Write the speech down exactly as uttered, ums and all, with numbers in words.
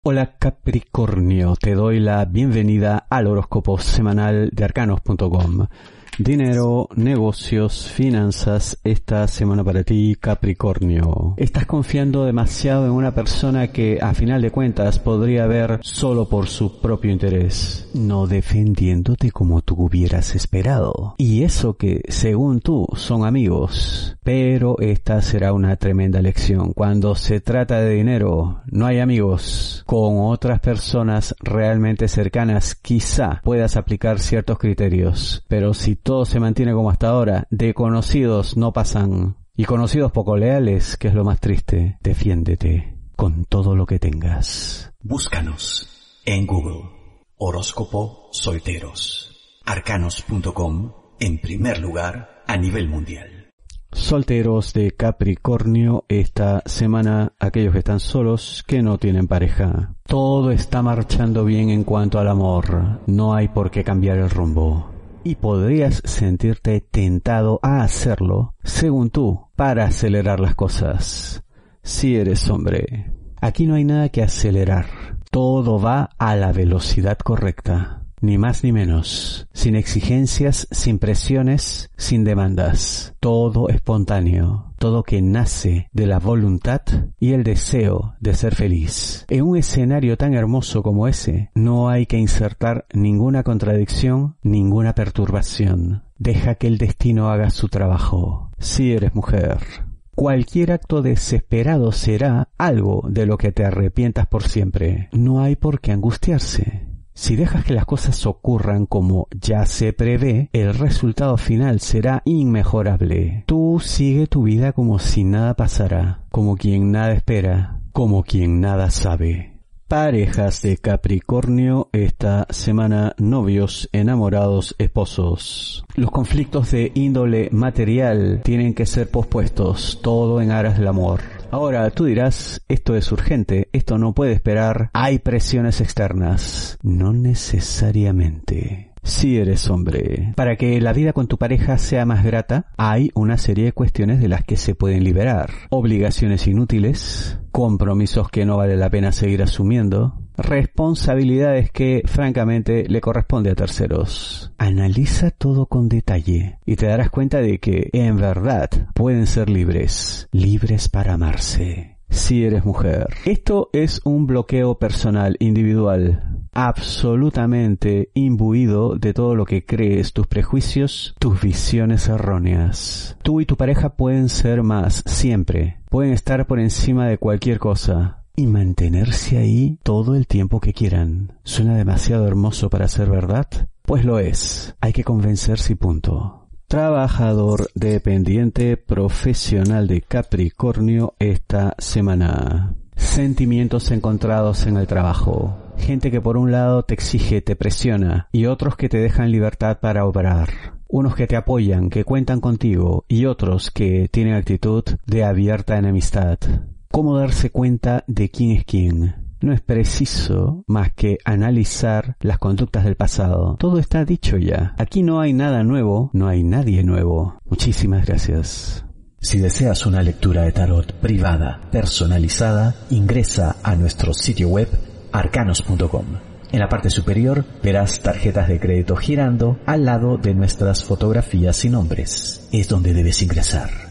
Hola Capricornio, te doy la bienvenida al horóscopo semanal de arcanos punto com. Dinero, negocios, finanzas, esta semana para ti, Capricornio. Estás confiando demasiado en una persona que, a final de cuentas, podría ver solo por su propio interés, no defendiéndote como tú hubieras esperado. Y eso que, según tú, son amigos. Pero esta será una tremenda lección. Cuando se trata de dinero, no hay amigos. Con otras personas realmente cercanas, quizá puedas aplicar ciertos criterios. Pero si todo se mantiene como hasta ahora, de conocidos no pasan. Y conocidos poco leales, que es lo más triste. Defiéndete con todo lo que tengas. Búscanos en Google. Horóscopo Solteros. arcanos punto com en primer lugar a nivel mundial. Solteros de Capricornio, esta semana aquellos que están solos, que no tienen pareja. Todo está marchando bien en cuanto al amor. No hay por qué cambiar el rumbo. Y podrías sentirte tentado a hacerlo, según tú, para acelerar las cosas. Si eres hombre, aquí no hay nada que acelerar. Todo va a la velocidad correcta. Ni más ni menos. Sin exigencias, sin presiones, sin demandas. Todo espontáneo. Todo que nace de la voluntad y el deseo de ser feliz. En un escenario tan hermoso como ese, no hay que insertar ninguna contradicción, ninguna perturbación. Deja que el destino haga su trabajo. Si eres mujer, cualquier acto desesperado será algo de lo que te arrepientas por siempre. No hay por qué angustiarse. Si dejas que las cosas ocurran como ya se prevé, el resultado final será inmejorable. Tú sigue tu vida como si nada pasara, como quien nada espera, como quien nada sabe. Parejas de Capricornio, esta semana novios, enamorados, esposos. Los conflictos de índole material tienen que ser pospuestos, todo en aras del amor. Ahora, tú dirás, esto es urgente, esto no puede esperar, hay presiones externas. No necesariamente. Si eres hombre, para que la vida con tu pareja sea más grata, hay una serie de cuestiones de las que se pueden liberar. Obligaciones inútiles, compromisos que no vale la pena seguir asumiendo, responsabilidades que francamente le corresponde a terceros. Analiza todo con detalle y te darás cuenta de que en verdad pueden ser libres, libres para amarse. Si eres mujer, esto es un bloqueo personal, individual, absolutamente imbuido de todo lo que crees, tus prejuicios, tus visiones erróneas. Tú y tu pareja pueden ser más, siempre. Pueden estar por encima de cualquier cosa y mantenerse ahí todo el tiempo que quieran. ¿Suena demasiado hermoso para ser verdad? Pues lo es. Hay que convencerse y punto. Trabajador dependiente profesional de Capricornio esta semana. Sentimientos encontrados en el trabajo. Gente que por un lado te exige, te presiona, y otros que te dejan libertad para obrar. Unos que te apoyan, que cuentan contigo, y otros que tienen actitud de abierta enemistad. ¿Cómo darse cuenta de quién es quién? No es preciso más que analizar las conductas del pasado. Todo está dicho ya. Aquí no hay nada nuevo, no hay nadie nuevo. Muchísimas gracias. Si deseas una lectura de tarot privada, personalizada, ingresa a nuestro sitio web arcanos punto com. En la parte superior verás tarjetas de crédito girando al lado de nuestras fotografías y nombres. Es donde debes ingresar.